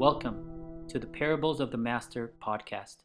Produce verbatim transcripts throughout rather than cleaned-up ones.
Welcome to the Parables of the Master podcast.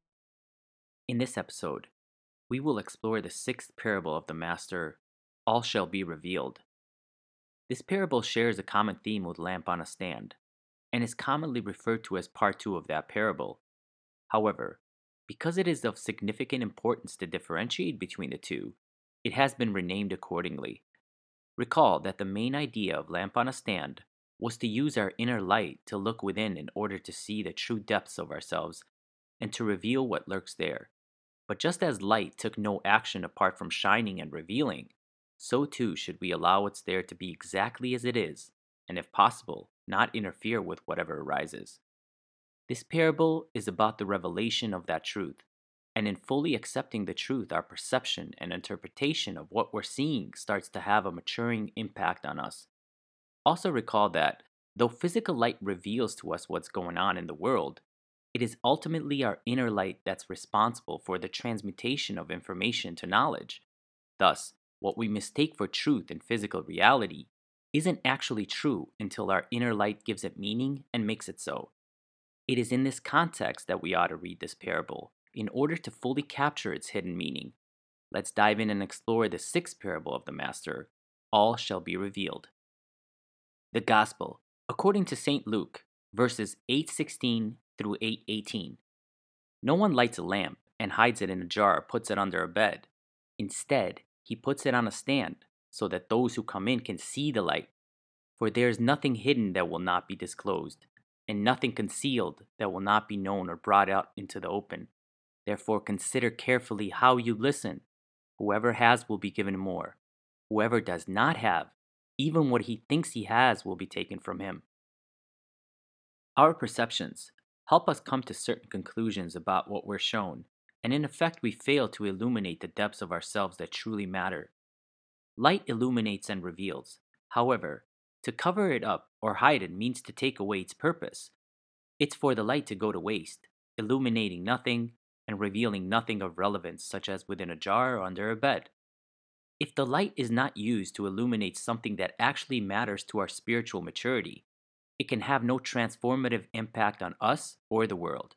In this episode, we will explore the sixth parable of the Master, All Shall Be Revealed. This parable shares a common theme with Lamp on a Stand, and is commonly referred to as part two of that parable. However, because it is of significant importance to differentiate between the two, it has been renamed accordingly. Recall that the main idea of Lamp on a Stand was to use our inner light to look within in order to see the true depths of ourselves and to reveal what lurks there. But just as light took no action apart from shining and revealing, so too should we allow what's there to be exactly as it is, and if possible, not interfere with whatever arises. This parable is about the revelation of that truth, and in fully accepting the truth, our perception and interpretation of what we're seeing starts to have a maturing impact on us. Also recall that, though physical light reveals to us what's going on in the world, it is ultimately our inner light that's responsible for the transmutation of information to knowledge. Thus, what we mistake for truth in physical reality isn't actually true until our inner light gives it meaning and makes it so. It is in this context that we ought to read this parable, in order to fully capture its hidden meaning. Let's dive in and explore the sixth parable of the Master, All Shall Be Revealed. The Gospel, according to Saint Luke, verses eight sixteen through eight eighteen. No one lights a lamp and hides it in a jar or puts it under a bed. Instead, he puts it on a stand, so that those who come in can see the light. For there is nothing hidden that will not be disclosed, and nothing concealed that will not be known or brought out into the open. Therefore consider carefully how you listen. Whoever has will be given more. Whoever does not have, even what he thinks he has will be taken from him. Our perceptions help us come to certain conclusions about what we're shown, and in effect we fail to illuminate the depths of ourselves that truly matter. Light illuminates and reveals. However, to cover it up or hide it means to take away its purpose. It's for the light to go to waste, illuminating nothing and revealing nothing of relevance, such as within a jar or under a bed. If the light is not used to illuminate something that actually matters to our spiritual maturity, it can have no transformative impact on us or the world.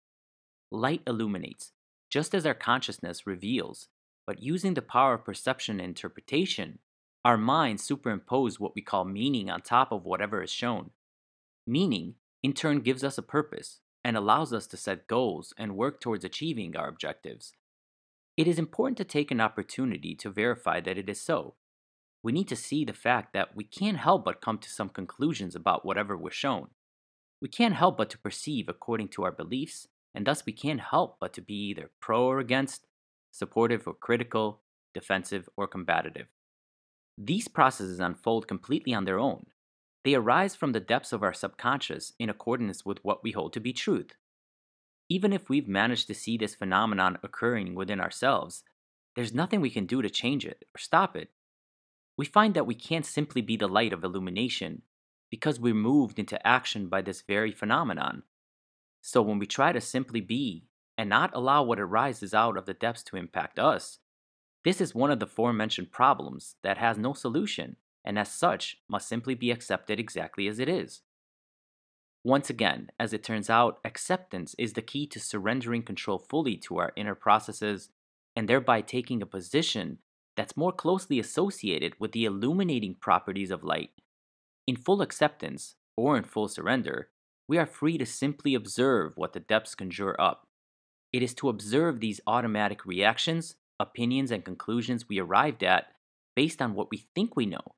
Light illuminates, just as our consciousness reveals, but using the power of perception and interpretation, our minds superimpose what we call meaning on top of whatever is shown. Meaning, in turn, gives us a purpose and allows us to set goals and work towards achieving our objectives. It is important to take an opportunity to verify that it is so. We need to see the fact that we can't help but come to some conclusions about whatever we're shown. We can't help but to perceive according to our beliefs, and thus we can't help but to be either pro or against, supportive or critical, defensive or combative. These processes unfold completely on their own. They arise from the depths of our subconscious in accordance with what we hold to be truth. Even if we've managed to see this phenomenon occurring within ourselves, there's nothing we can do to change it or stop it. We find that we can't simply be the light of illumination because we're moved into action by this very phenomenon. So when we try to simply be and not allow what arises out of the depths to impact us, this is one of the aforementioned problems that has no solution and as such must simply be accepted exactly as it is. Once again, as it turns out, acceptance is the key to surrendering control fully to our inner processes and thereby taking a position that's more closely associated with the illuminating properties of light. In full acceptance, or in full surrender, we are free to simply observe what the depths conjure up. It is to observe these automatic reactions, opinions, and conclusions we arrived at based on what we think we know.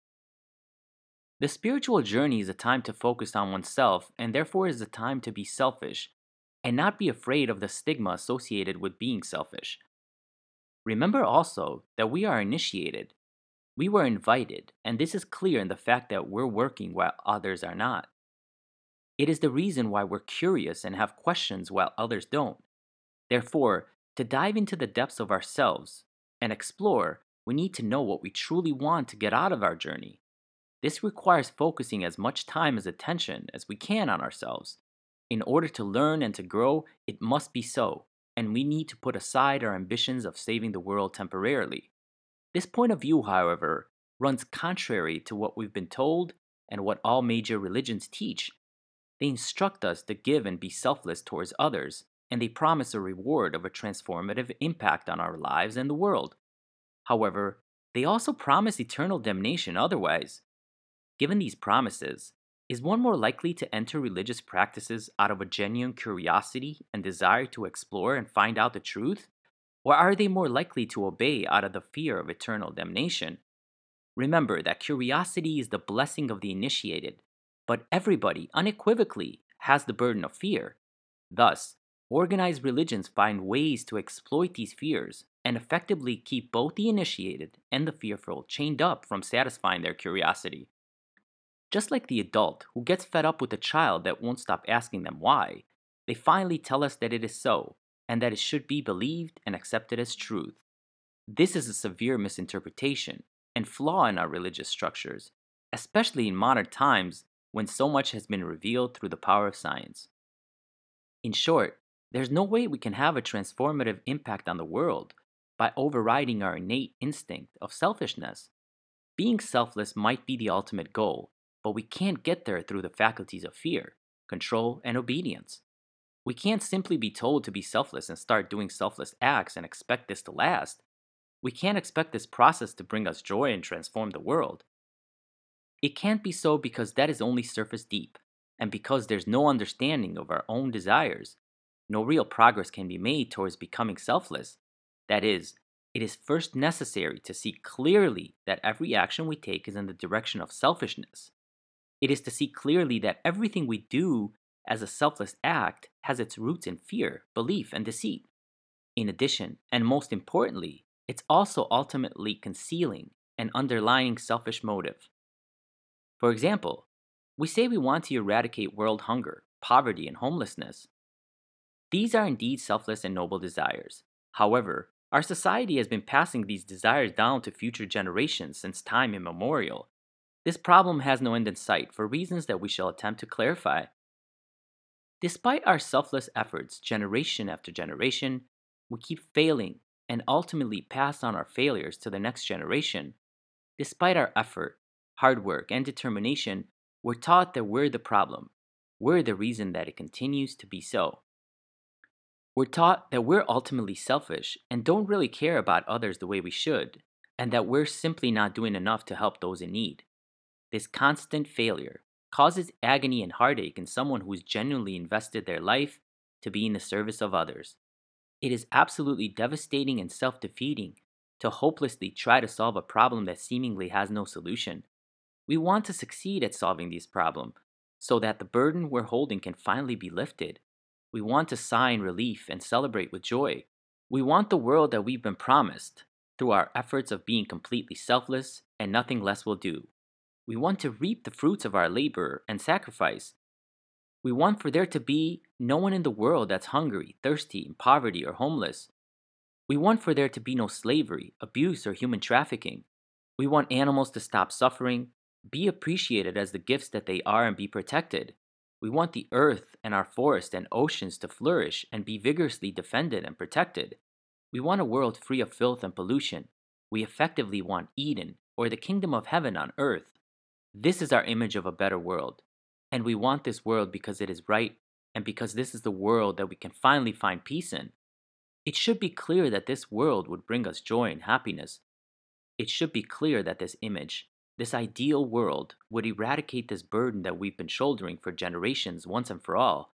The spiritual journey is a time to focus on oneself and therefore is a time to be selfish and not be afraid of the stigma associated with being selfish. Remember also that we are initiated. We were invited, and this is clear in the fact that we're working while others are not. It is the reason why we're curious and have questions while others don't. Therefore, to dive into the depths of ourselves and explore, we need to know what we truly want to get out of our journey. This requires focusing as much time as attention as we can on ourselves. In order to learn and to grow, it must be so, and we need to put aside our ambitions of saving the world temporarily. This point of view, however, runs contrary to what we've been told and what all major religions teach. They instruct us to give and be selfless towards others, and they promise a reward of a transformative impact on our lives and the world. However, they also promise eternal damnation otherwise. Given these promises, is one more likely to enter religious practices out of a genuine curiosity and desire to explore and find out the truth? Or are they more likely to obey out of the fear of eternal damnation? Remember that curiosity is the blessing of the initiated, but everybody unequivocally has the burden of fear. Thus, organized religions find ways to exploit these fears and effectively keep both the initiated and the fearful chained up from satisfying their curiosity. Just like the adult who gets fed up with a child that won't stop asking them why, they finally tell us that it is so, and that it should be believed and accepted as truth. This is a severe misinterpretation and flaw in our religious structures, especially in modern times when so much has been revealed through the power of science. In short, there's no way we can have a transformative impact on the world by overriding our innate instinct of selfishness. Being selfless might be the ultimate goal, but we can't get there through the faculties of fear, control, and obedience. We can't simply be told to be selfless and start doing selfless acts and expect this to last. We can't expect this process to bring us joy and transform the world. It can't be so because that is only surface deep, and because there's no understanding of our own desires. No real progress can be made towards becoming selfless. That is, it is first necessary to see clearly that every action we take is in the direction of selfishness. It is to see clearly that everything we do as a selfless act has its roots in fear, belief, and deceit. In addition, and most importantly, it's also ultimately concealing and underlying selfish motive. For example, we say we want to eradicate world hunger, poverty, and homelessness. These are indeed selfless and noble desires. However, our society has been passing these desires down to future generations since time immemorial. This problem has no end in sight for reasons that we shall attempt to clarify. Despite our selfless efforts, generation after generation, we keep failing and ultimately pass on our failures to the next generation. Despite our effort, hard work, and determination, we're taught that we're the problem. We're the reason that it continues to be so. We're taught that we're ultimately selfish and don't really care about others the way we should, and that we're simply not doing enough to help those in need. This constant failure causes agony and heartache in someone who's genuinely invested their life to be in the service of others. It is absolutely devastating and self defeating to hopelessly try to solve a problem that seemingly has no solution. We want to succeed at solving this problem so that the burden we're holding can finally be lifted. We want to sigh in relief and celebrate with joy. We want the world that we've been promised through our efforts of being completely selfless and nothing less will do. We want to reap the fruits of our labor and sacrifice. We want for there to be no one in the world that's hungry, thirsty, in poverty, or homeless. We want for there to be no slavery, abuse, or human trafficking. We want animals to stop suffering, be appreciated as the gifts that they are, and be protected. We want the earth and our forests and oceans to flourish and be vigorously defended and protected. We want a world free of filth and pollution. We effectively want Eden, or the kingdom of heaven on earth. This is our image of a better world. And we want this world because it is right and because this is the world that we can finally find peace in. It should be clear that this world would bring us joy and happiness. It should be clear that this image, this ideal world, would eradicate this burden that we've been shouldering for generations once and for all.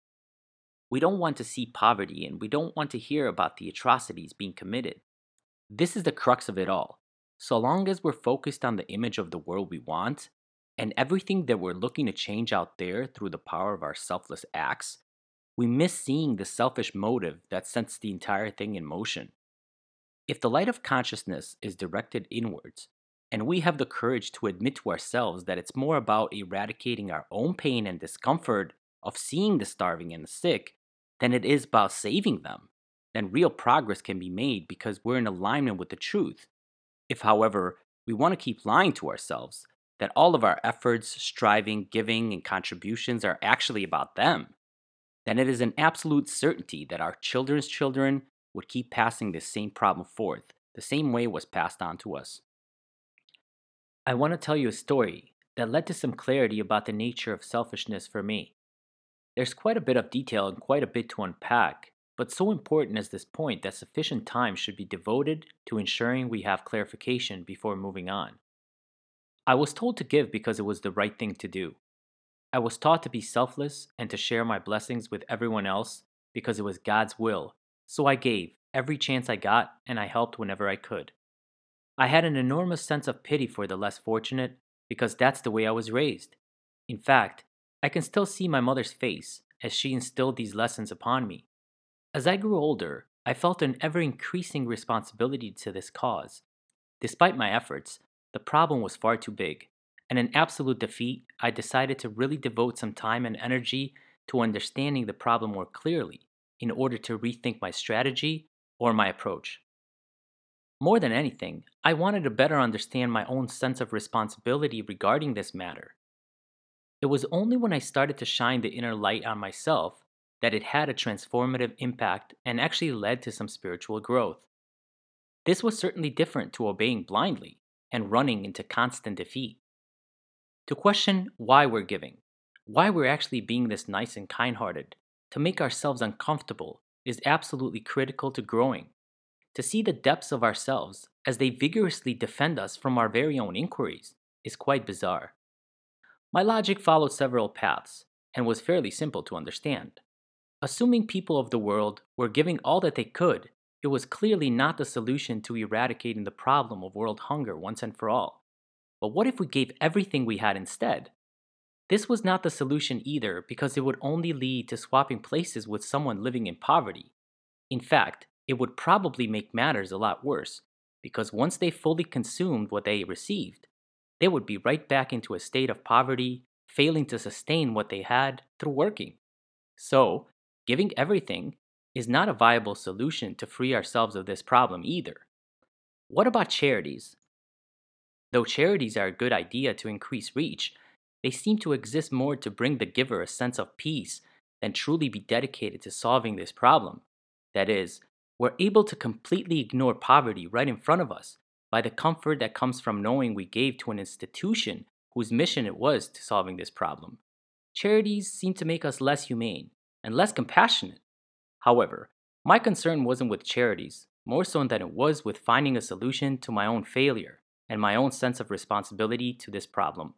We don't want to see poverty and we don't want to hear about the atrocities being committed. This is the crux of it all. So long as we're focused on the image of the world we want, and everything that we're looking to change out there through the power of our selfless acts, we miss seeing the selfish motive that sets the entire thing in motion. If the light of consciousness is directed inwards, and we have the courage to admit to ourselves that it's more about eradicating our own pain and discomfort of seeing the starving and the sick than it is about saving them, then real progress can be made because we're in alignment with the truth. If, however, we want to keep lying to ourselves, that all of our efforts, striving, giving, and contributions are actually about them, then it is an absolute certainty that our children's children would keep passing this same problem forth, the same way it was passed on to us. I want to tell you a story that led to some clarity about the nature of selfishness for me. There's quite a bit of detail and quite a bit to unpack, but so important is this point that sufficient time should be devoted to ensuring we have clarification before moving on. I was told to give because it was the right thing to do. I was taught to be selfless and to share my blessings with everyone else because it was God's will, so I gave every chance I got and I helped whenever I could. I had an enormous sense of pity for the less fortunate because that's the way I was raised. In fact, I can still see my mother's face as she instilled these lessons upon me. As I grew older, I felt an ever increasing responsibility to this cause. Despite my efforts, the problem was far too big, and in absolute defeat, I decided to really devote some time and energy to understanding the problem more clearly in order to rethink my strategy or my approach. More than anything, I wanted to better understand my own sense of responsibility regarding this matter. It was only when I started to shine the inner light on myself that it had a transformative impact and actually led to some spiritual growth. This was certainly different to obeying blindly and running into constant defeat. To question why we're giving, why we're actually being this nice and kind hearted, to make ourselves uncomfortable is absolutely critical to growing. To see the depths of ourselves as they vigorously defend us from our very own inquiries is quite bizarre. My logic followed several paths and was fairly simple to understand. Assuming people of the world were giving all that they could, it was clearly not the solution to eradicating the problem of world hunger once and for all. But what if we gave everything we had instead? This was not the solution either because it would only lead to swapping places with someone living in poverty. In fact, it would probably make matters a lot worse because once they fully consumed what they received, they would be right back into a state of poverty, failing to sustain what they had through working. So, giving everything is not a viable solution to free ourselves of this problem either. What about charities? Though charities are a good idea to increase reach, they seem to exist more to bring the giver a sense of peace than truly be dedicated to solving this problem. That is, we're able to completely ignore poverty right in front of us by the comfort that comes from knowing we gave to an institution whose mission it was to solving this problem. Charities seem to make us less humane and less compassionate. However, my concern wasn't with charities, more so than it was with finding a solution to my own failure and my own sense of responsibility to this problem.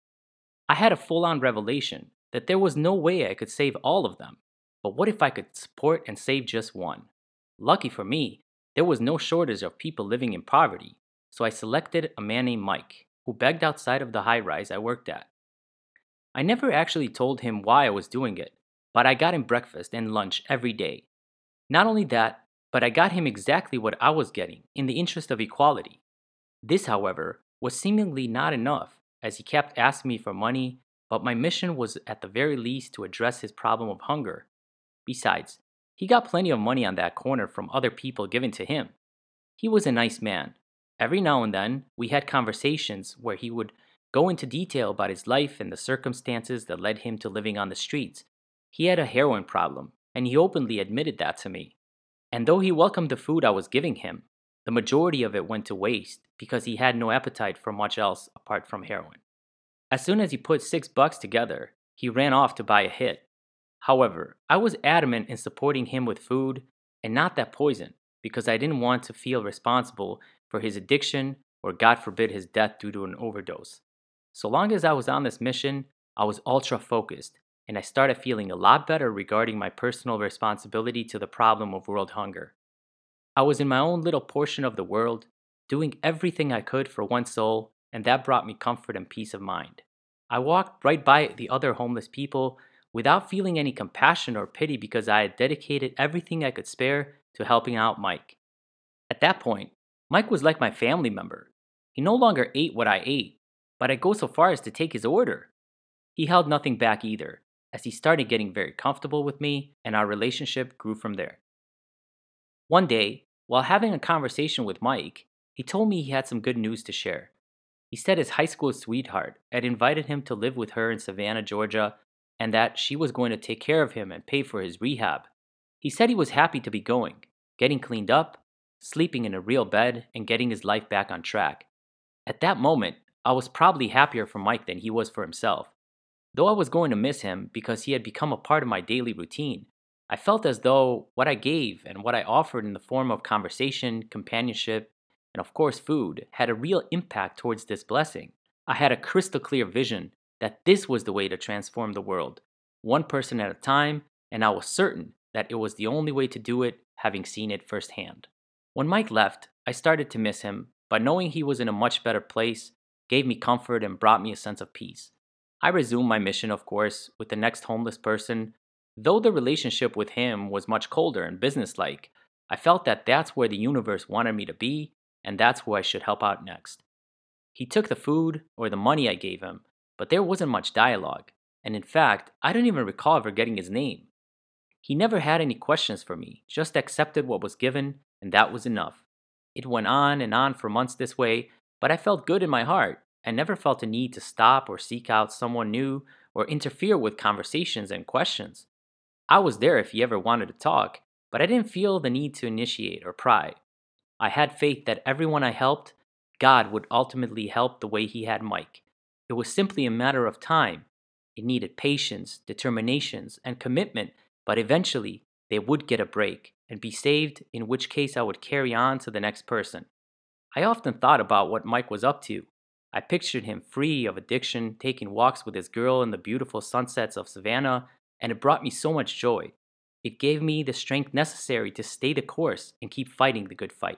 I had a full on revelation that there was no way I could save all of them, but what if I could support and save just one? Lucky for me, there was no shortage of people living in poverty, so I selected a man named Mike, who begged outside of the high rise I worked at. I never actually told him why I was doing it, but I got him breakfast and lunch every day. Not only that, but I got him exactly what I was getting in the interest of equality. This, however, was seemingly not enough, as he kept asking me for money, but my mission was at the very least to address his problem of hunger. Besides, he got plenty of money on that corner from other people given to him. He was a nice man. Every now and then, we had conversations where he would go into detail about his life and the circumstances that led him to living on the streets. He had a heroin problem, and he openly admitted that to me. And though he welcomed the food I was giving him, the majority of it went to waste because he had no appetite for much else apart from heroin. As soon as he put six bucks together, he ran off to buy a hit. However, I was adamant in supporting him with food and not that poison because I didn't want to feel responsible for his addiction or, God forbid, his death due to an overdose. So long as I was on this mission, I was ultra focused, and I started feeling a lot better regarding my personal responsibility to the problem of world hunger. I was in my own little portion of the world, doing everything I could for one soul, and that brought me comfort and peace of mind. I walked right by the other homeless people without feeling any compassion or pity because I had dedicated everything I could spare to helping out Mike. At that point, Mike was like my family member. He no longer ate what I ate, but I'd go so far as to take his order. He held nothing back either, as he started getting very comfortable with me, and our relationship grew from there. One day, while having a conversation with Mike, he told me he had some good news to share. He said his high school sweetheart had invited him to live with her in Savannah, Georgia, and that she was going to take care of him and pay for his rehab. He said he was happy to be going, getting cleaned up, sleeping in a real bed, and getting his life back on track. At that moment, I was probably happier for Mike than he was for himself. Though I was going to miss him because he had become a part of my daily routine, I felt as though what I gave and what I offered in the form of conversation, companionship, and of course food had a real impact towards this blessing. I had a crystal clear vision that this was the way to transform the world, one person at a time, and I was certain that it was the only way to do it, having seen it firsthand. When Mike left, I started to miss him, but knowing he was in a much better place gave me comfort and brought me a sense of peace. I resumed my mission, of course, with the next homeless person. Though the relationship with him was much colder and businesslike, I felt that that's where the universe wanted me to be, and that's who I should help out next. He took the food or the money I gave him, but there wasn't much dialogue, and in fact, I don't even recall ever getting his name. He never had any questions for me, just accepted what was given, and that was enough. It went on and on for months this way, but I felt good in my heart and never felt a need to stop or seek out someone new or interfere with conversations and questions. I was there if he ever wanted to talk, but I didn't feel the need to initiate or pry. I had faith that everyone I helped, God would ultimately help the way He had Mike. It was simply a matter of time. It needed patience, determinations, and commitment, but eventually they would get a break and be saved, in which case I would carry on to the next person. I often thought about what Mike was up to. I pictured him free of addiction, taking walks with his girl in the beautiful sunsets of Savannah, and it brought me so much joy. It gave me the strength necessary to stay the course and keep fighting the good fight.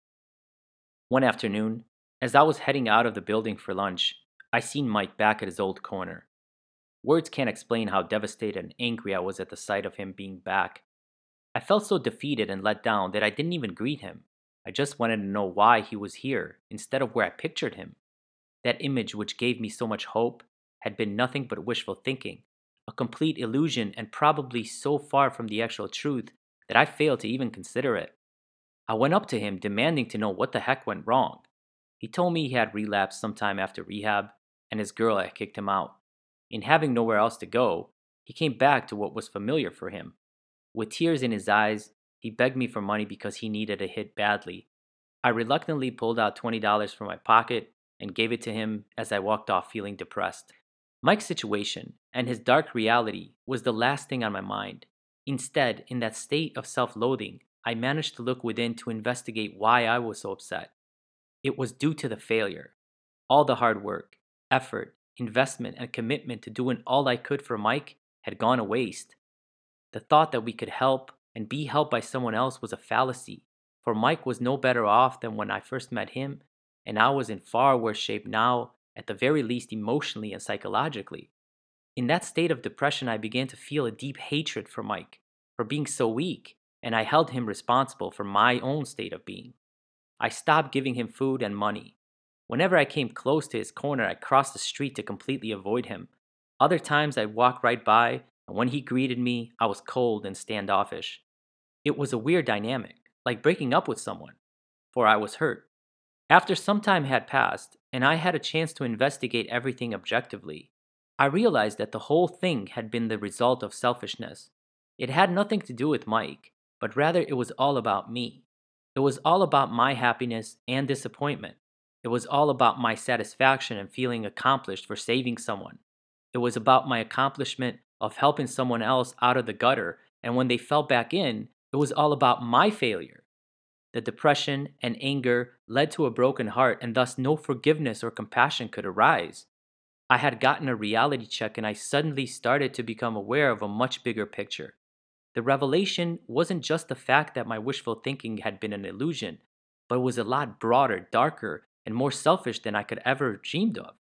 One afternoon, as I was heading out of the building for lunch, I seen Mike back at his old corner. Words can't explain how devastated and angry I was at the sight of him being back. I felt so defeated and let down that I didn't even greet him. I just wanted to know why he was here instead of where I pictured him. That image, which gave me so much hope, had been nothing but wishful thinking, a complete illusion, and probably so far from the actual truth that I failed to even consider it. I went up to him demanding to know what the heck went wrong. He told me he had relapsed sometime after rehab, and his girl had kicked him out. In having nowhere else to go, he came back to what was familiar for him. With tears in his eyes, he begged me for money because he needed a hit badly. I reluctantly pulled out twenty dollars from my pocket and gave it to him as I walked off feeling depressed. Mike's situation and his dark reality was the last thing on my mind. Instead, in that state of self-loathing, I managed to look within to investigate why I was so upset. It was due to the failure. All the hard work, effort, investment, and commitment to doing all I could for Mike had gone to waste. The thought that we could help and be helped by someone else was a fallacy, for Mike was no better off than when I first met him, and I was in far worse shape now, at the very least emotionally and psychologically. In that state of depression, I began to feel a deep hatred for Mike, for being so weak, and I held him responsible for my own state of being. I stopped giving him food and money. Whenever I came close to his corner, I crossed the street to completely avoid him. Other times, I'd walk right by, and when he greeted me, I was cold and standoffish. It was a weird dynamic, like breaking up with someone, for I was hurt. After some time had passed, and I had a chance to investigate everything objectively, I realized that the whole thing had been the result of selfishness. It had nothing to do with Mike, but rather it was all about me. It was all about my happiness and disappointment. It was all about my satisfaction and feeling accomplished for saving someone. It was about my accomplishment of helping someone else out of the gutter, and when they fell back in, it was all about my failure. The depression and anger led to a broken heart, and thus no forgiveness or compassion could arise. I had gotten a reality check, and I suddenly started to become aware of a much bigger picture. The revelation wasn't just the fact that my wishful thinking had been an illusion, but it was a lot broader, darker, and more selfish than I could ever have dreamed of.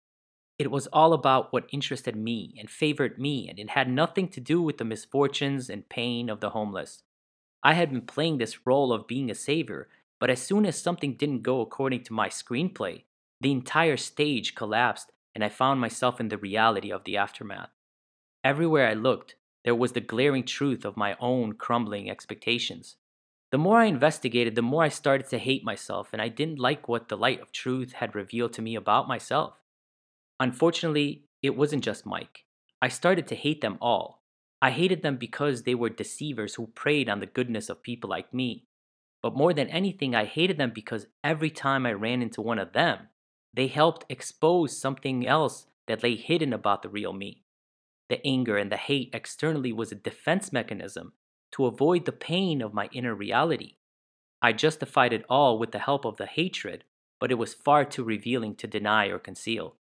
It was all about what interested me and favored me, and it had nothing to do with the misfortunes and pain of the homeless. I had been playing this role of being a savior, but as soon as something didn't go according to my screenplay, the entire stage collapsed and I found myself in the reality of the aftermath. Everywhere I looked, there was the glaring truth of my own crumbling expectations. The more I investigated, the more I started to hate myself, and I didn't like what the light of truth had revealed to me about myself. Unfortunately, it wasn't just Mike. I started to hate them all. I hated them because they were deceivers who preyed on the goodness of people like me. But more than anything, I hated them because every time I ran into one of them, they helped expose something else that lay hidden about the real me. The anger and the hate externally was a defense mechanism to avoid the pain of my inner reality. I justified it all with the help of the hatred, but it was far too revealing to deny or conceal.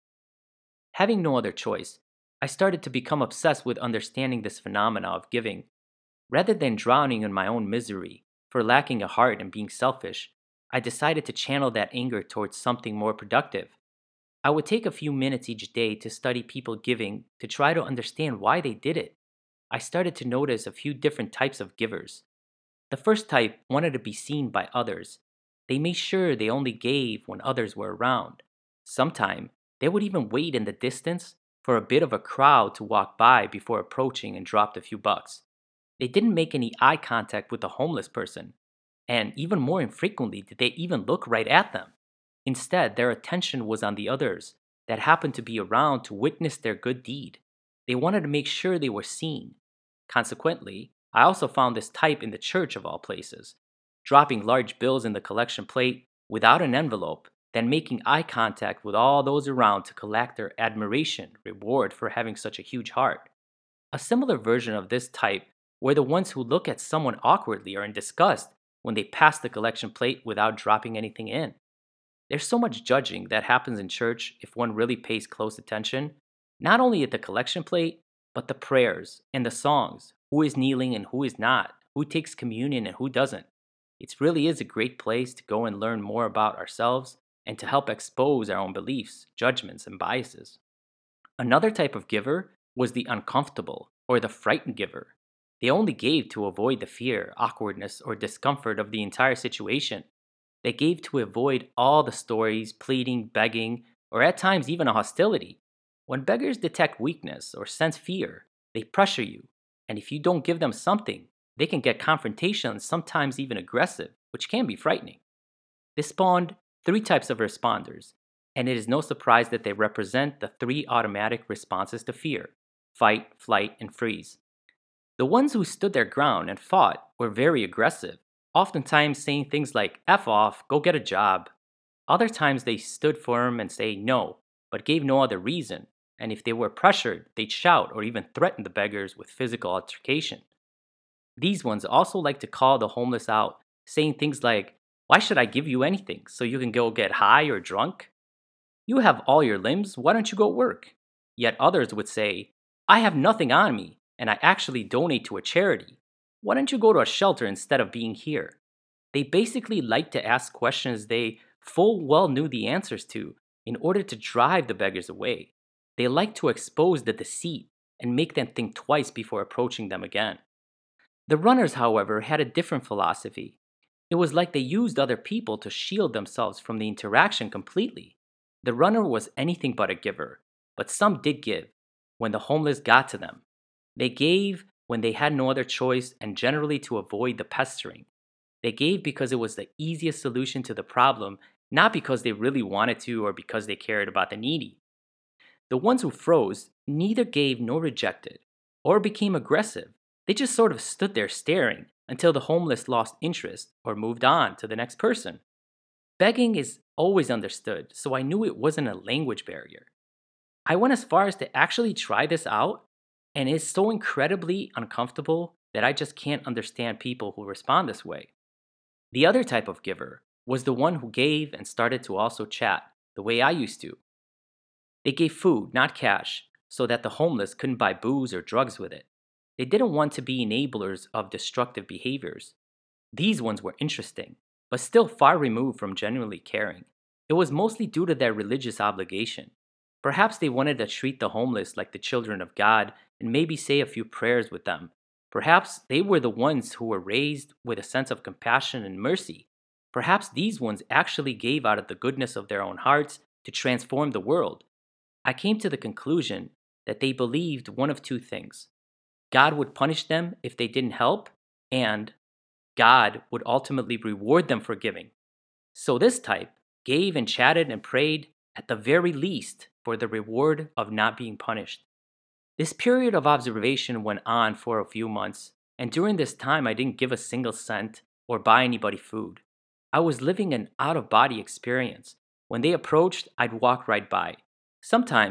Having no other choice, I started to become obsessed with understanding this phenomena of giving. Rather than drowning in my own misery for lacking a heart and being selfish, I decided to channel that anger towards something more productive. I would take a few minutes each day to study people giving to try to understand why they did it. I started to notice a few different types of givers. The first type wanted to be seen by others. They made sure they only gave when others were around. Sometime, they would even wait in the distance for a bit of a crowd to walk by before approaching and dropped a few bucks. They didn't make any eye contact with the homeless person, and even more infrequently did they even look right at them. Instead, their attention was on the others that happened to be around to witness their good deed. They wanted to make sure they were seen. Consequently, I also found this type in the church of all places, dropping large bills in the collection plate without an envelope, then making eye contact with all those around to collect their admiration reward for having such a huge heart. A similar version of this type were the ones who look at someone awkwardly or in disgust when they pass the collection plate without dropping anything in. There's so much judging that happens in church if one really pays close attention, not only at the collection plate, but the prayers and the songs, who is kneeling and who is not, who takes communion and who doesn't. It really is a great place to go and learn more about ourselves and to help expose our own beliefs, judgments, and biases. Another type of giver was the uncomfortable or the frightened giver. They only gave to avoid the fear, awkwardness, or discomfort of the entire situation. They gave to avoid all the stories, pleading, begging, or at times even a hostility. When beggars detect weakness or sense fear, they pressure you, and if you don't give them something, they can get confrontational and sometimes even aggressive, which can be frightening. This spawned three types of responders, and it is no surprise that they represent the three automatic responses to fear: fight, flight, and freeze. The ones who stood their ground and fought were very aggressive, oftentimes saying things like F off, go get a job. Other times they stood firm and say no, but gave no other reason, and if they were pressured, they'd shout or even threaten the beggars with physical altercation. These ones also like to call the homeless out, saying things like, why should I give you anything so you can go get high or drunk? You have all your limbs, why don't you go work? Yet others would say, I have nothing on me, and I actually donate to a charity. Why don't you go to a shelter instead of being here? They basically like to ask questions they full well knew the answers to in order to drive the beggars away. They like to expose the deceit and make them think twice before approaching them again. The runners, however, had a different philosophy. It was like they used other people to shield themselves from the interaction completely. The runner was anything but a giver, but some did give when the homeless got to them. They gave when they had no other choice and generally to avoid the pestering. They gave because it was the easiest solution to the problem, not because they really wanted to or because they cared about the needy. The ones who froze neither gave nor rejected or became aggressive. They just sort of stood there staring until the homeless lost interest or moved on to the next person. Begging is always understood, so I knew it wasn't a language barrier. I went as far as to actually try this out, and it's so incredibly uncomfortable that I just can't understand people who respond this way. The other type of giver was the one who gave and started to also chat, the way I used to. They gave food, not cash, so that the homeless couldn't buy booze or drugs with it. They didn't want to be enablers of destructive behaviors. These ones were interesting, but still far removed from genuinely caring. It was mostly due to their religious obligation. Perhaps they wanted to treat the homeless like the children of God and maybe say a few prayers with them. Perhaps they were the ones who were raised with a sense of compassion and mercy. Perhaps these ones actually gave out of the goodness of their own hearts to transform the world. I came to the conclusion that they believed one of two things: God would punish them if they didn't help, and God would ultimately reward them for giving. So this type gave and chatted and prayed, at the very least, for the reward of not being punished. This period of observation went on for a few months, and during this time I didn't give a single cent or buy anybody food. I was living an out-of-body experience. When they approached, I'd walk right by. Sometimes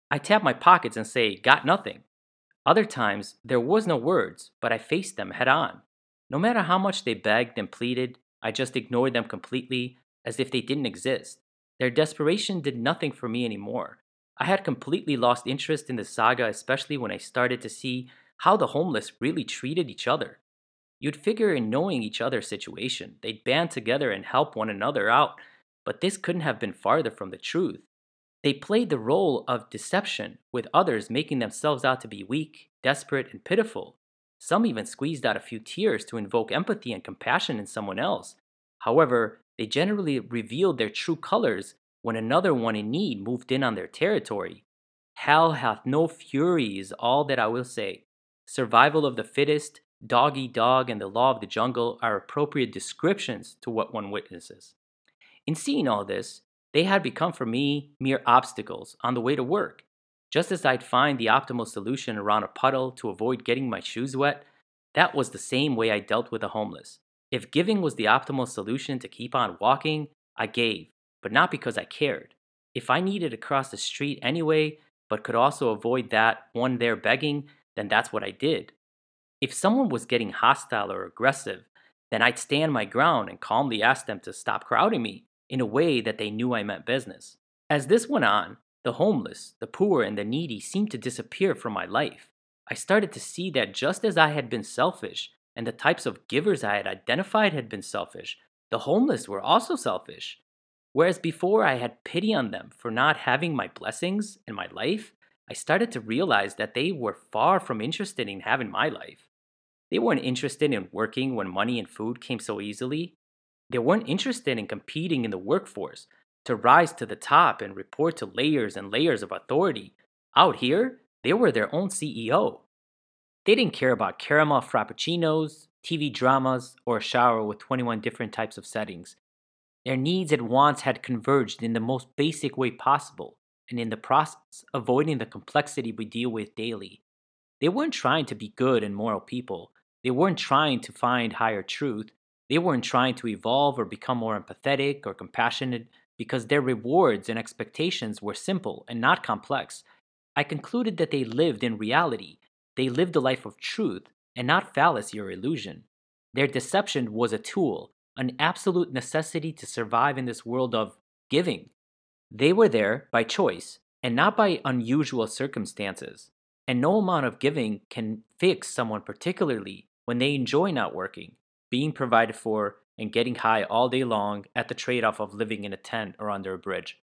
I tap my pockets and say, "Got nothing." Other times, there was no words, but I faced them head on. No matter how much they begged and pleaded, I just ignored them completely, as if they didn't exist. Their desperation did nothing for me anymore. I had completely lost interest in the saga, especially when I started to see how the homeless really treated each other. You'd figure in knowing each other's situation, they'd band together and help one another out, but this couldn't have been farther from the truth. They played the role of deception, with others making themselves out to be weak, desperate, and pitiful. Some even squeezed out a few tears to invoke empathy and compassion in someone else. However, they generally revealed their true colors when another one in need moved in on their territory. Hell hath no fury is all that I will say. Survival of the fittest, dog eat dog, and the law of the jungle are appropriate descriptions to what one witnesses. In seeing all this, they had become for me mere obstacles on the way to work. Just as I'd find the optimal solution around a puddle to avoid getting my shoes wet, that was the same way I dealt with the homeless. If giving was the optimal solution to keep on walking, I gave, but not because I cared. If I needed to cross the street anyway, but could also avoid that one there begging, then that's what I did. If someone was getting hostile or aggressive, then I'd stand my ground and calmly ask them to stop crowding me in a way that they knew I meant business. As this went on, the homeless, the poor, and the needy seemed to disappear from my life. I started to see that just as I had been selfish, and the types of givers I had identified had been selfish, the homeless were also selfish. Whereas before I had pity on them for not having my blessings in my life, I started to realize that they were far from interested in having my life. They weren't interested in working when money and food came so easily. They weren't interested in competing in the workforce to rise to the top and report to layers and layers of authority. Out here, they were their own C E O. They didn't care about caramel frappuccinos, T V dramas, or a shower with twenty-one different types of settings. Their needs and wants had converged in the most basic way possible, and in the process, avoiding the complexity we deal with daily. They weren't trying to be good and moral people. They weren't trying to find higher truth. They weren't trying to evolve or become more empathetic or compassionate because their rewards and expectations were simple and not complex. I concluded that they lived in reality. They lived a life of truth and not fallacy or illusion. Their deception was a tool, an absolute necessity to survive in this world of giving. They were there by choice and not by unusual circumstances. And no amount of giving can fix someone, particularly when they enjoy not working, being provided for, and getting high all day long at the trade off of living in a tent or under a bridge.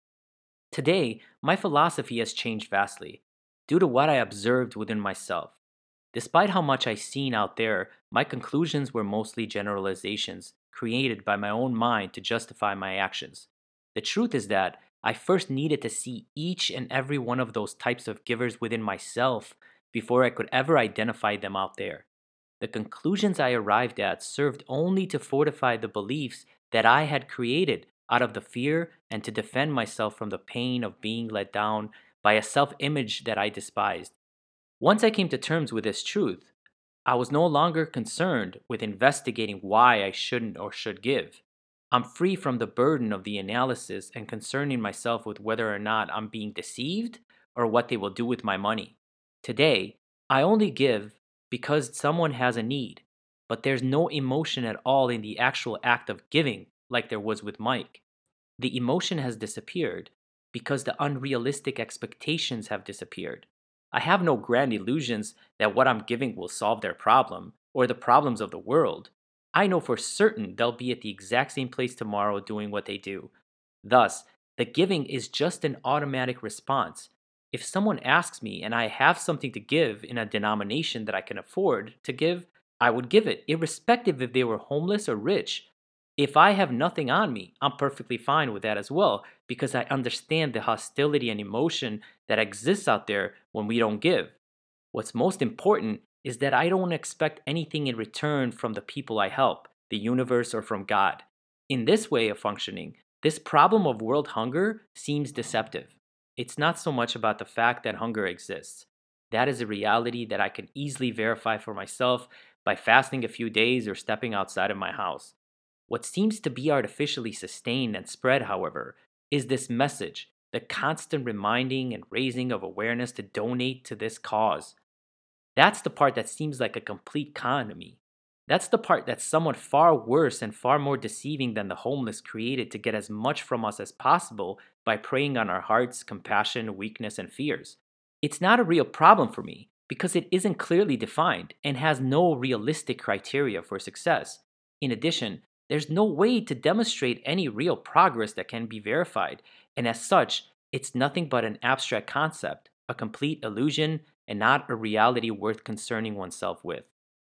Today, my philosophy has changed vastly due to what I observed within myself. Despite how much I've seen out there, my conclusions were mostly generalizations created by my own mind to justify my actions. The truth is that I first needed to see each and every one of those types of givers within myself before I could ever identify them out there. The conclusions I arrived at served only to fortify the beliefs that I had created out of the fear and to defend myself from the pain of being let down by a self image that I despised. Once I came to terms with this truth, I was no longer concerned with investigating why I shouldn't or should give. I'm free from the burden of the analysis and concerning myself with whether or not I'm being deceived or what they will do with my money. Today, I only give because someone has a need, but there's no emotion at all in the actual act of giving like there was with Mike. The emotion has disappeared because the unrealistic expectations have disappeared. I have no grand illusions that what I'm giving will solve their problem or the problems of the world. I know for certain they'll be at the exact same place tomorrow doing what they do. Thus, the giving is just an automatic response. If someone asks me and I have something to give in a denomination that I can afford to give, I would give it, irrespective if they were homeless or rich. If I have nothing on me, I'm perfectly fine with that as well, because I understand the hostility and emotion that exists out there when we don't give. What's most important is that I don't expect anything in return from the people I help, the universe, or from God. In this way of functioning, this problem of world hunger seems deceptive. It's not so much about the fact that hunger exists. That is a reality that I can easily verify for myself by fasting a few days or stepping outside of my house. What seems to be artificially sustained and spread, however, is this message the constant reminding and raising of awareness to donate to this cause. That's the part that seems like a complete con to me. That's the part that's somewhat far worse and far more deceiving than the homeless created to get as much from us as possible by preying on our hearts, compassion, weakness, and fears. It's not a real problem for me because it isn't clearly defined and has no realistic criteria for success. In addition, there's no way to demonstrate any real progress that can be verified, and as such, it's nothing but an abstract concept, a complete illusion, and not a reality worth concerning oneself with.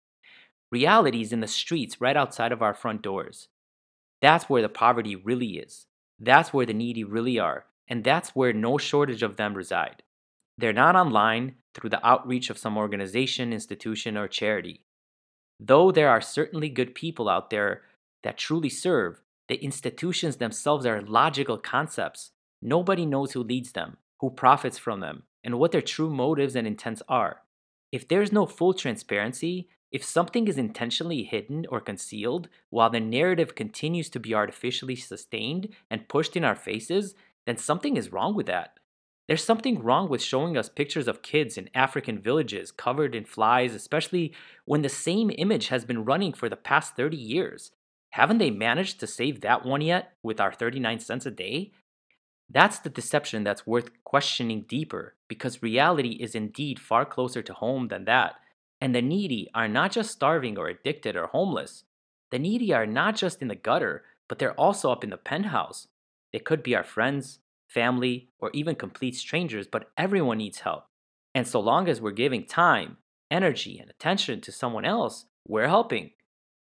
Reality is in the streets right outside of our front doors. That's where the poverty really is. That's where the needy really are, and that's where no shortage of them reside. They're not online through the outreach of some organization, institution, or charity. Though there are certainly good people out there that truly serve, the institutions themselves are logical concepts. Nobody knows who leads them, who profits from them, and what their true motives and intents are. If there's no full transparency, if something is intentionally hidden or concealed while the narrative continues to be artificially sustained and pushed in our faces, then something is wrong with that. There's something wrong with showing us pictures of kids in African villages covered in flies, especially when the same image has been running for the past thirty years. Haven't they managed to save that one yet with our thirty-nine cents a day? That's the deception that's worth questioning deeper because reality is indeed far closer to home than that. And the needy are not just starving or addicted or homeless. The needy are not just in the gutter, but they're also up in the penthouse. They could be our friends, family, or even complete strangers, but everyone needs help. And so long as we're giving time, energy, and attention to someone else, we're helping.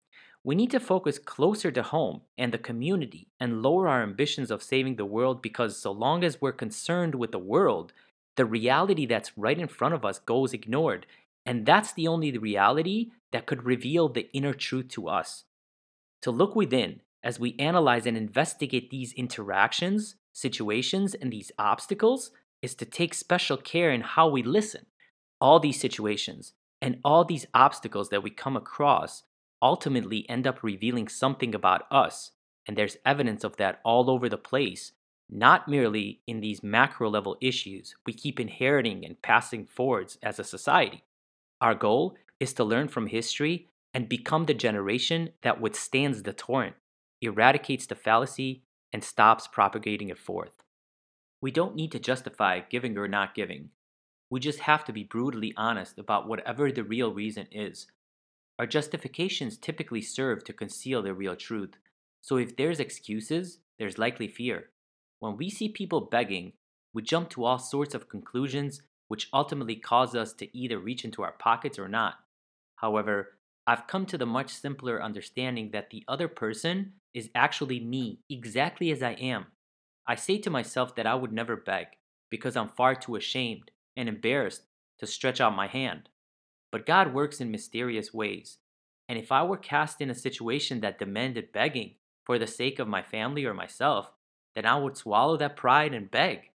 We need to focus closer to home and the community and lower our ambitions of saving the world because so long as we're concerned with the world, the reality that's right in front of us goes ignored. And that's the only reality that could reveal the inner truth to us. To look within as we analyze and investigate these interactions, situations, and these obstacles is to take special care in how we listen. All these situations and all these obstacles that we come across ultimately end up revealing something about us, and there's evidence of that all over the place, not merely in these macro level issues we keep inheriting and passing forwards as a society. Our goal is to learn from history and become the generation that withstands the torrent, eradicates the fallacy, and stops propagating it forth. We don't need to justify giving or not giving. We just have to be brutally honest about whatever the real reason is. Our justifications typically serve to conceal the real truth, so if there's excuses, there's likely fear. When we see people begging, we jump to all sorts of conclusions which ultimately cause us to either reach into our pockets or not. However, I've come to the much simpler understanding that the other person is actually me, exactly as I am. I say to myself that I would never beg because I'm far too ashamed and embarrassed to stretch out my hand. But God works in mysterious ways, and if I were cast in a situation that demanded begging for the sake of my family or myself, then I would swallow that pride and beg.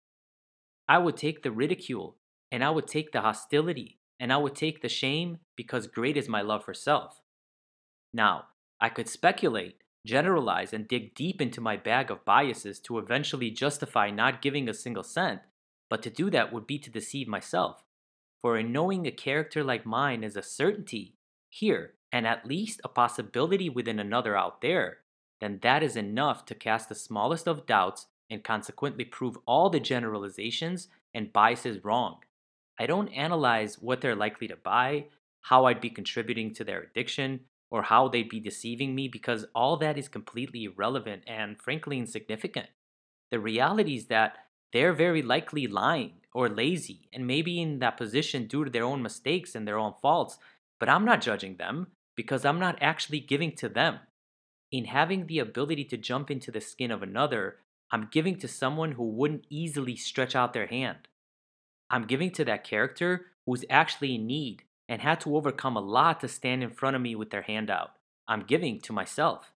I would take the ridicule, and I would take the hostility, and I would take the shame because great is my love for self. Now, I could speculate, generalize, and dig deep into my bag of biases to eventually justify not giving a single cent, but to do that would be to deceive myself. For in knowing a character like mine is a certainty here, and at least a possibility within another out there, then that is enough to cast the smallest of doubts and consequently prove all the generalizations and biases wrong. I don't analyze what they're likely to buy, how I'd be contributing to their addiction, or how they'd be deceiving me because all that is completely irrelevant and frankly insignificant. The reality is that they're very likely lying or lazy and maybe in that position due to their own mistakes and their own faults, but I'm not judging them because I'm not actually giving to them. In having the ability to jump into the skin of another, I'm giving to someone who wouldn't easily stretch out their hand. I'm giving to that character who's actually in need and had to overcome a lot to stand in front of me with their hand out. I'm giving to myself.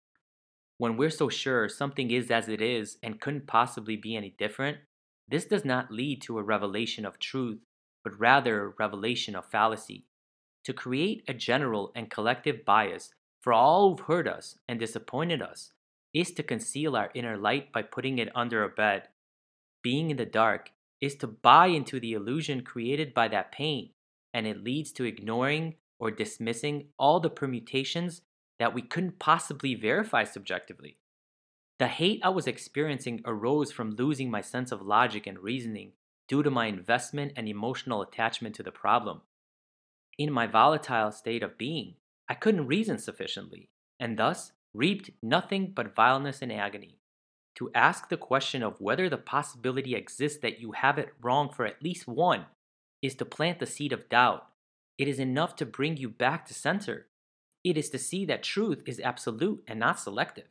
When we're so sure something is as it is and couldn't possibly be any different, this does not lead to a revelation of truth, but rather a revelation of fallacy. To create a general and collective bias for all who've hurt us and disappointed us is to conceal our inner light by putting it under a bed. being in the dark, is to buy into the illusion created by that pain, and it leads to ignoring or dismissing all the permutations that we couldn't possibly verify subjectively. The hate I was experiencing arose from losing my sense of logic and reasoning due to my investment and emotional attachment to the problem. In my volatile state of being, I couldn't reason sufficiently, and thus reaped nothing but vileness and agony. To ask the question of whether the possibility exists that you have it wrong for at least one is to plant the seed of doubt. It is enough to bring you back to center. It is to see that truth is absolute and not selective.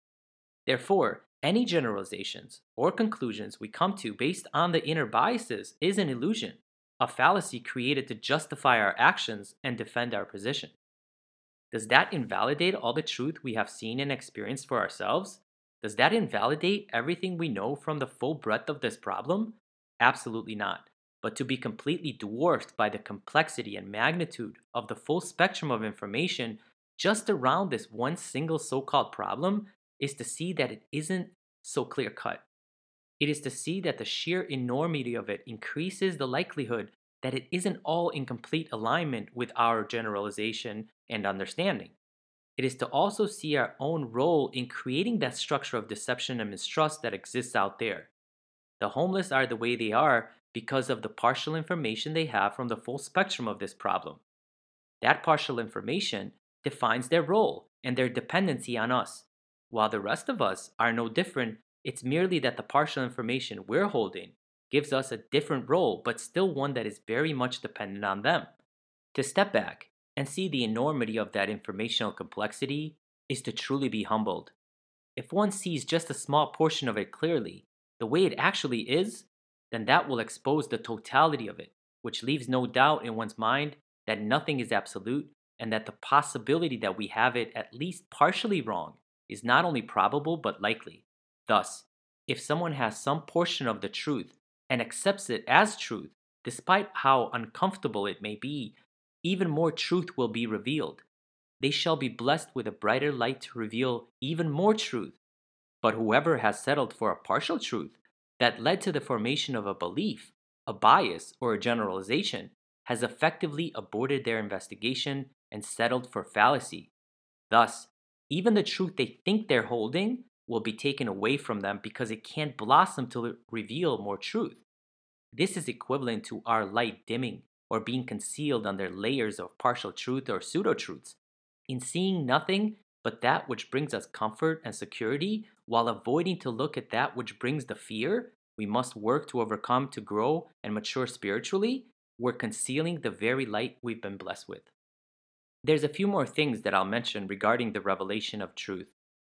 Therefore, any generalizations or conclusions we come to based on the inner biases is an illusion, a fallacy created to justify our actions and defend our position. Does that invalidate all the truth we have seen and experienced for ourselves? Does that invalidate everything we know from the full breadth of this problem? Absolutely not. But to be completely dwarfed by the complexity and magnitude of the full spectrum of information just around this one single so called problem is to see that it isn't so clear cut. It is to see that the sheer enormity of it increases the likelihood that it isn't all in complete alignment with our generalization and understanding. It is to also see our own role in creating that structure of deception and mistrust that exists out there. The homeless are the way they are because of the partial information they have from the full spectrum of this problem. That partial information defines their role and their dependency on us. While the rest of us are no different, it's merely that the partial information we're holding gives us a different role, but still one that is very much dependent on them. To step back and see the enormity of that informational complexity is to truly be humbled. If one sees just a small portion of it clearly, the way it actually is, then that will expose the totality of it, which leaves no doubt in one's mind that nothing is absolute and that the possibility that we have it at least partially wrong is not only probable but likely. Thus, if someone has some portion of the truth and accepts it as truth, despite how uncomfortable it may be, even more truth will be revealed. They shall be blessed with a brighter light to reveal even more truth. But whoever has settled for a partial truth that led to the formation of a belief, a bias, or a generalization has effectively aborted their investigation and settled for fallacy. Thus, even the truth they think they're holding will be taken away from them because it can't blossom to reveal more truth. This is equivalent to our light dimming or being concealed under layers of partial truth or pseudo truths. In seeing nothing but that which brings us comfort and security, while avoiding to look at that which brings the fear we must work to overcome to grow and mature spiritually, we're concealing the very light we've been blessed with. There's a few more things that I'll mention regarding the revelation of truth.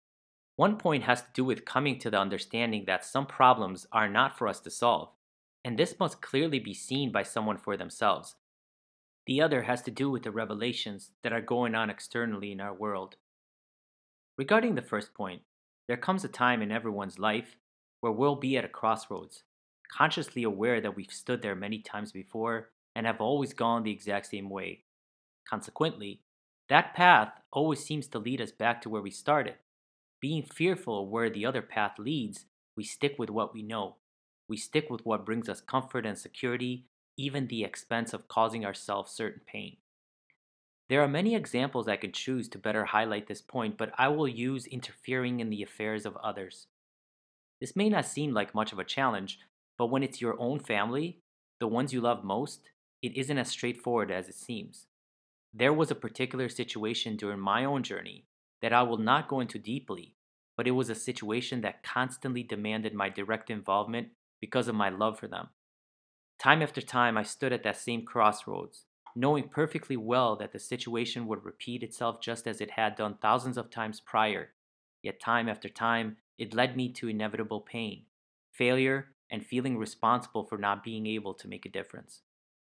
One point has to do with coming to the understanding that some problems are not for us to solve, and this must clearly be seen by someone for themselves. The other has to do with the revelations that are going on externally in our world. Regarding the first point, there comes a time in everyone's life where we'll be at a crossroads, consciously aware that we've stood there many times before and have always gone the exact same way. Consequently, that path always seems to lead us back to where we started. Being fearful of where the other path leads, we stick with what we know. We stick with what brings us comfort and security, even at the expense of causing ourselves certain pain. There are many examples I could choose to better highlight this point, but I will use interfering in the affairs of others. This may not seem like much of a challenge, but when it's your own family, the ones you love most, it isn't as straightforward as it seems. There was a particular situation during my own journey that I will not go into deeply, but it was a situation that constantly demanded my direct involvement because of my love for them. Time after time, I stood at that same crossroads, knowing perfectly well that the situation would repeat itself just as it had done thousands of times prior. Yet time after time, it led me to inevitable pain, failure, and feeling responsible for not being able to make a difference.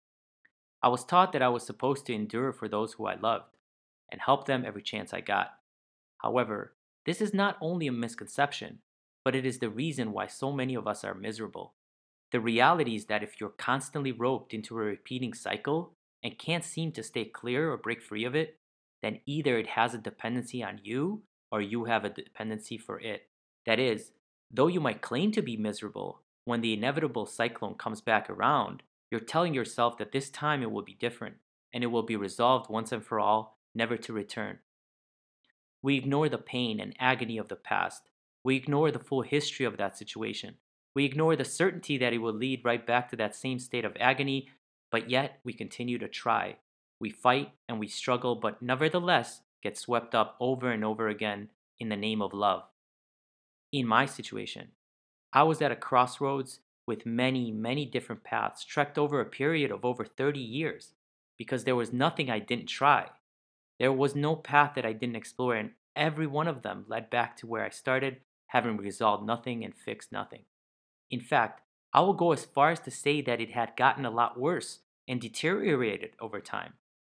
I was taught that I was supposed to endure for those who I loved and help them every chance I got. However, this is not only a misconception, but it is the reason why so many of us are miserable. The reality is that if you're constantly roped into a repeating cycle and can't seem to stay clear or break free of it, then either it has a dependency on you or you have a dependency for it. That is, though you might claim to be miserable, When the inevitable cyclone comes back around, you're telling yourself that this time it will be different and it will be resolved once and for all, never to return. We ignore the pain and agony of the past. We ignore the full history of that situation. We ignore the certainty that it will lead right back to that same state of agony, but yet we continue to try. We fight and we struggle, but nevertheless get swept up over and over again in the name of love. In my situation, I was at a crossroads with many, many different paths trekked over a period of over thirty years because there was nothing I didn't try. There was no path that I didn't explore, and every one of them led back to where I started, having resolved nothing and fixed nothing. In fact, I will go as far as to say that it had gotten a lot worse and deteriorated over time.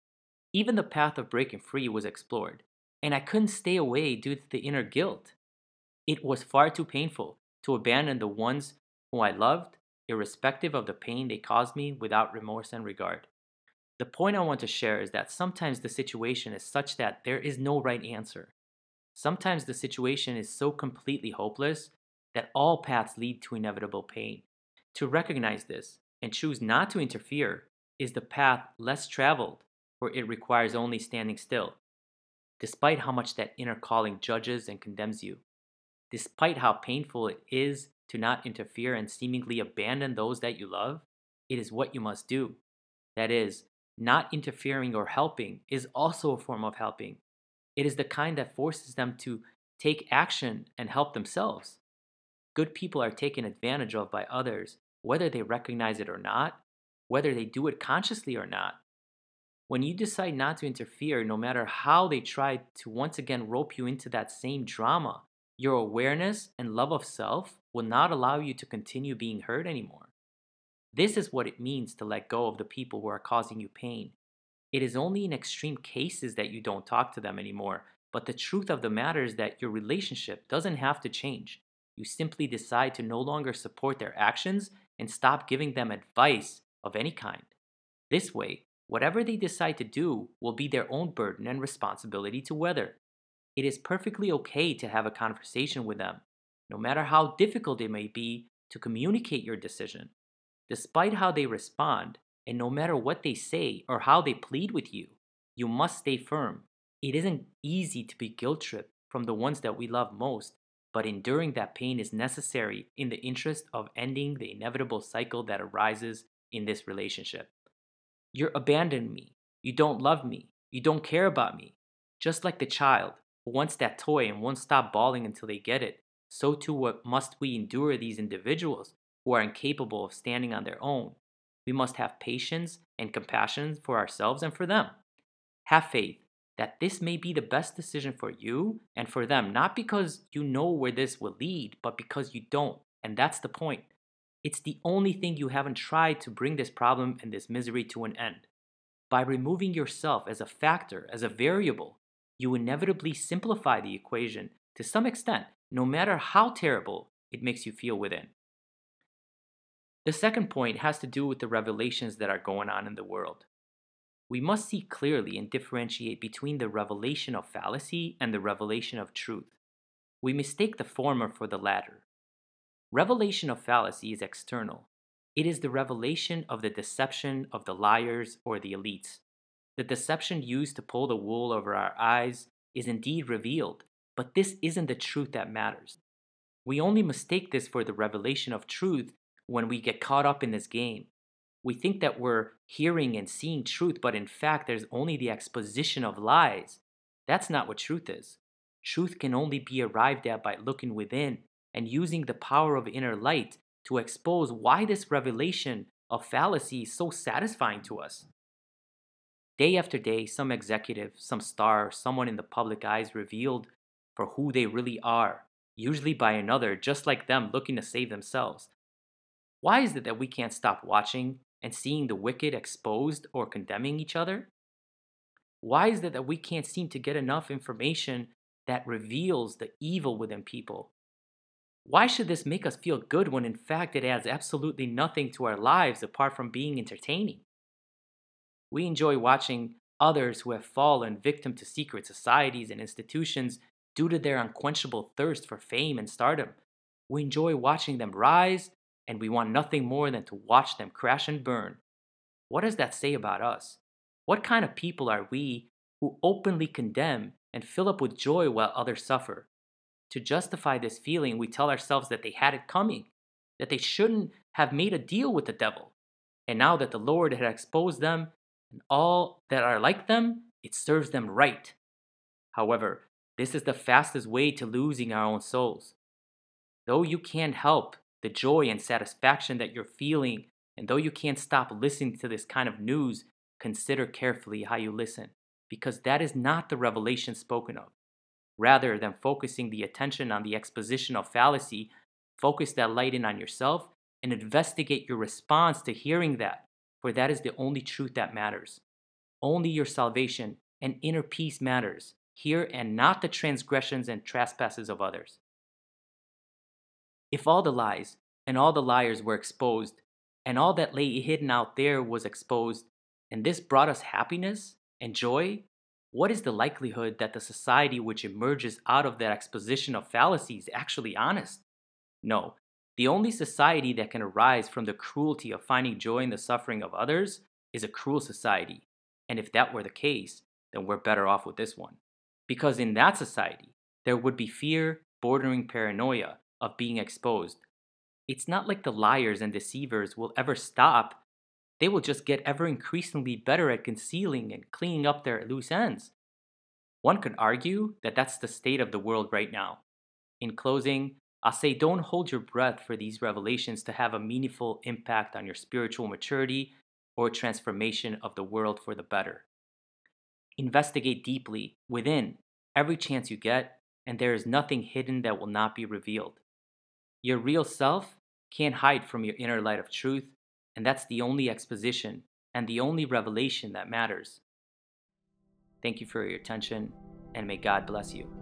Even the path of breaking free was explored, and I couldn't stay away due to the inner guilt. It was far too painful to abandon the ones whom I loved, irrespective of the pain they caused me, without remorse and regard. The point I want to share is that sometimes the situation is such that there is no right answer. Sometimes the situation is so completely hopeless that all paths lead to inevitable pain. To recognize this and choose not to interfere is the path less traveled, where it requires only standing still, despite how much that inner calling judges and condemns you. Despite how painful it is to not interfere and seemingly abandon those that you love, it is what you must do. That is, not interfering or helping is also a form of helping. It is the kind that forces them to take action and help themselves. Good people are taken advantage of by others, whether they recognize it or not, whether they do it consciously or not. When you decide not to interfere, no matter how they try to once again rope you into that same drama, your awareness and love of self will not allow you to continue being hurt anymore. This is what it means to let go of the people who are causing you pain. It is only in extreme cases that you don't talk to them anymore, but the truth of the matter is that your relationship doesn't have to change. You simply decide to no longer support their actions and stop giving them advice of any kind. This way, whatever they decide to do will be their own burden and responsibility to weather. It is perfectly okay to have a conversation with them, no matter how difficult it may be to communicate your decision. Despite how they respond, and no matter what they say or how they plead with you, you must stay firm. It isn't easy to be guilt tripped from the ones that we love most, but enduring that pain is necessary in the interest of ending the inevitable cycle that arises in this relationship. You're abandoning me. You don't love me. You don't care about me. Just like the child who wants that toy and won't stop bawling until they get it, so too what must we endure these individuals who are incapable of standing on their own. We must have patience and compassion for ourselves and for them. Have faith that this may be the best decision for you and for them, not because you know where this will lead, but because you don't. And that's the point. It's the only thing you haven't tried to bring this problem and this misery to an end. By removing yourself as a factor, as a variable, you inevitably simplify the equation to some extent, no matter how terrible it makes you feel within. The second point has to do with the revelations that are going on in the world. We must see clearly and differentiate between the revelation of fallacy and the revelation of truth. We mistake the former for the latter. Revelation of fallacy is external. It is the revelation of the deception of the liars or the elites. The deception used to pull the wool over our eyes is indeed revealed, but this isn't the truth that matters. We only mistake this for the revelation of truth when we get caught up in this game. We think that we're hearing and seeing truth, but in fact, there's only the exposition of lies. That's not what truth is. Truth can only be arrived at by looking within and using the power of inner light to expose why this revelation of fallacy is so satisfying to us. Day after day, some executive, some star, someone in the public eye is revealed for who they really are, usually by another just like them looking to save themselves. Why is it that we can't stop watching and seeing the wicked exposed or condemning each other? Why is it that we can't seem to get enough information that reveals the evil within people? Why should this make us feel good when in fact it adds absolutely nothing to our lives apart from being entertaining? We enjoy watching others who have fallen victim to secret societies and institutions due to their unquenchable thirst for fame and stardom. We enjoy watching them rise and we want nothing more than to watch them crash and burn. What does that say about us? What kind of people are we who openly condemn and fill up with joy while others suffer? To justify this feeling, we tell ourselves that they had it coming, that they shouldn't have made a deal with the devil. And now that the Lord had exposed them and all that are like them, it serves them right. However, this is the fastest way to losing our own souls. Though you can't help the joy and satisfaction that you're feeling, and though you can't stop listening to this kind of news, consider carefully how you listen, because that is not the revelation spoken of. Rather than focusing the attention on the exposition of fallacy, focus that light in on yourself and investigate your response to hearing that, for that is the only truth that matters. Only your salvation and inner peace matters here, and not the transgressions and trespasses of others. If all the lies and all the liars were exposed, and all that lay hidden out there was exposed, and this brought us happiness and joy, what is the likelihood that the society which emerges out of that exposition of fallacies is actually honest? No, the only society that can arise from the cruelty of finding joy in the suffering of others is a cruel society. And if that were the case, then we're better off with this one. Because in that society, there would be fear bordering paranoia of being exposed. It's not like the liars and deceivers will ever stop. They will just get ever increasingly better at concealing and cleaning up their loose ends. One could argue that that's the state of the world right now. In closing, I'll say don't hold your breath for these revelations to have a meaningful impact on your spiritual maturity or transformation of the world for the better. Investigate deeply within every chance you get, and there is nothing hidden that will not be revealed. Your real self can't hide from your inner light of truth, and that's the only exposition and the only revelation that matters. Thank you for your attention, and may God bless you.